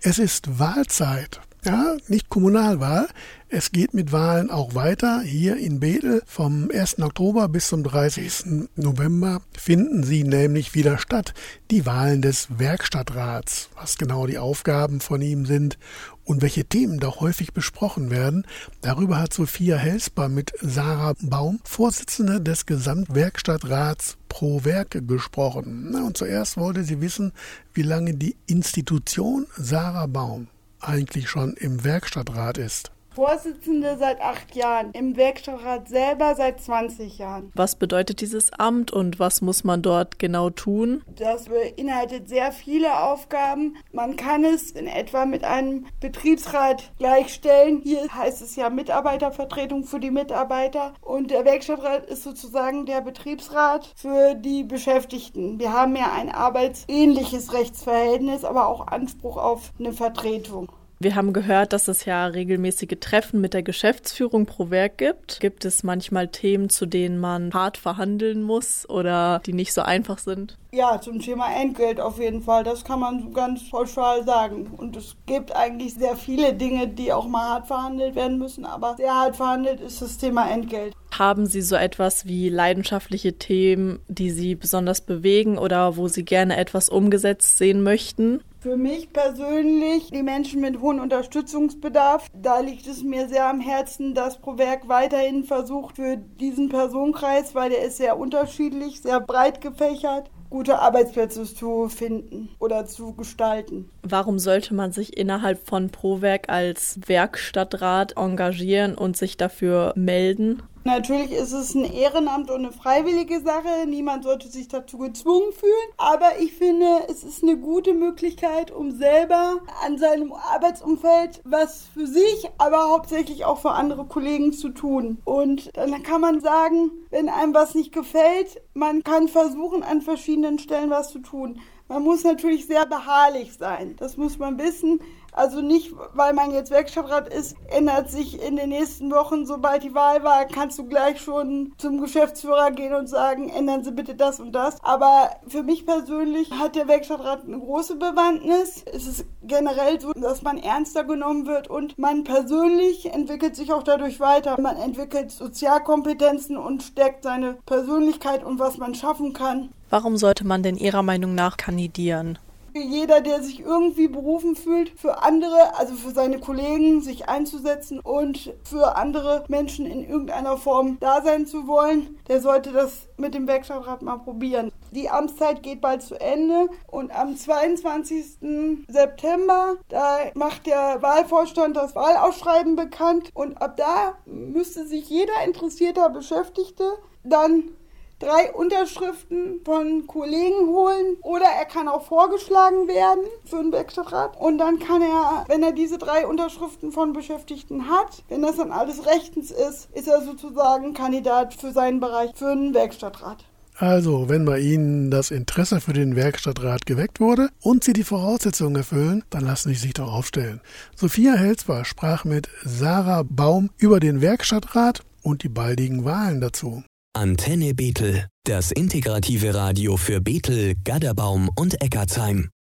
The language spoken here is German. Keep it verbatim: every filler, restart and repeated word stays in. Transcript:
Es ist Wahlzeit. Ja, nicht Kommunalwahl. Es geht mit Wahlen auch weiter. Hier in Bethel vom ersten Oktober bis zum dreißigsten November finden sie nämlich wieder statt. Die Wahlen des Werkstattrats. Was genau die Aufgaben von ihm sind und welche Themen da häufig besprochen werden. Darüber hat Sophia Helsper mit Sarah Baum, Vorsitzende des Gesamtwerkstattrats Pro Werke, gesprochen. Na, und zuerst wollte sie wissen, wie lange die Institution Sarah Baum eigentlich schon im Werkstattrat ist. Vorsitzende seit acht Jahren, im Werkstattrat selber seit zwanzig Jahren. Was bedeutet dieses Amt und was muss man dort genau tun? Das beinhaltet sehr viele Aufgaben. Man kann es in etwa mit einem Betriebsrat gleichstellen. Hier heißt es ja Mitarbeitervertretung für die Mitarbeiter. Und der Werkstattrat ist sozusagen der Betriebsrat für die Beschäftigten. Wir haben ja ein arbeitsähnliches Rechtsverhältnis, aber auch Anspruch auf eine Vertretung. Wir haben gehört, dass es ja regelmäßige Treffen mit der Geschäftsführung pro Werk gibt. Gibt es manchmal Themen, zu denen man hart verhandeln muss oder die nicht so einfach sind? Ja, zum Thema Entgelt auf jeden Fall. Das kann man so ganz pauschal sagen. Und es gibt eigentlich sehr viele Dinge, die auch mal hart verhandelt werden müssen. Aber sehr hart verhandelt ist das Thema Entgelt. Haben Sie so etwas wie leidenschaftliche Themen, die Sie besonders bewegen oder wo Sie gerne etwas umgesetzt sehen möchten? Für mich persönlich, die Menschen mit hohem Unterstützungsbedarf, da liegt es mir sehr am Herzen, dass Pro Werk weiterhin versucht, für diesen Personenkreis, weil der ist sehr unterschiedlich, sehr breit gefächert, gute Arbeitsplätze zu finden oder zu gestalten. Warum sollte man sich innerhalb von Pro Werk als Werkstattrat engagieren und sich dafür melden? Natürlich ist es ein Ehrenamt und eine freiwillige Sache. Niemand sollte sich dazu gezwungen fühlen. Aber ich finde, es ist eine gute Möglichkeit, um selber an seinem Arbeitsumfeld was für sich, aber hauptsächlich auch für andere Kollegen zu tun. Und dann kann man sagen, wenn einem was nicht gefällt, man kann versuchen, an verschiedenen Stellen was zu tun. Man muss natürlich sehr beharrlich sein. Das muss man wissen. Also nicht, weil man jetzt Werkstattrat ist, ändert sich in den nächsten Wochen, sobald die Wahl war, kannst du gleich schon zum Geschäftsführer gehen und sagen, ändern Sie bitte das und das. Aber für mich persönlich hat der Werkstattrat eine große Bewandtnis. Es ist generell so, dass man ernster genommen wird und man persönlich entwickelt sich auch dadurch weiter. Man entwickelt Sozialkompetenzen und stärkt seine Persönlichkeit und was man schaffen kann. Warum sollte man denn Ihrer Meinung nach kandidieren? Jeder, der sich irgendwie berufen fühlt, für andere, also für seine Kollegen, sich einzusetzen und für andere Menschen in irgendeiner Form da sein zu wollen, der sollte das mit dem Werkstattrat mal probieren. Die Amtszeit geht bald zu Ende und am zweiundzwanzigsten September, da macht der Wahlvorstand das Wahlausschreiben bekannt und ab da müsste sich jeder interessierter Beschäftigte dann drei Unterschriften von Kollegen holen oder er kann auch vorgeschlagen werden für den Werkstattrat und dann kann er, wenn er diese drei Unterschriften von Beschäftigten hat, wenn das dann alles rechtens ist, ist er sozusagen Kandidat für seinen Bereich für den Werkstattrat. Also, wenn bei Ihnen das Interesse für den Werkstattrat geweckt wurde und Sie die Voraussetzungen erfüllen, dann lassen Sie sich doch aufstellen. Sophia Helsper sprach mit Sarah Baum über den Werkstattrat und die baldigen Wahlen dazu. Antenne Bethel, das integrative Radio für Bethel, Gaderbaum und Eckartsheim.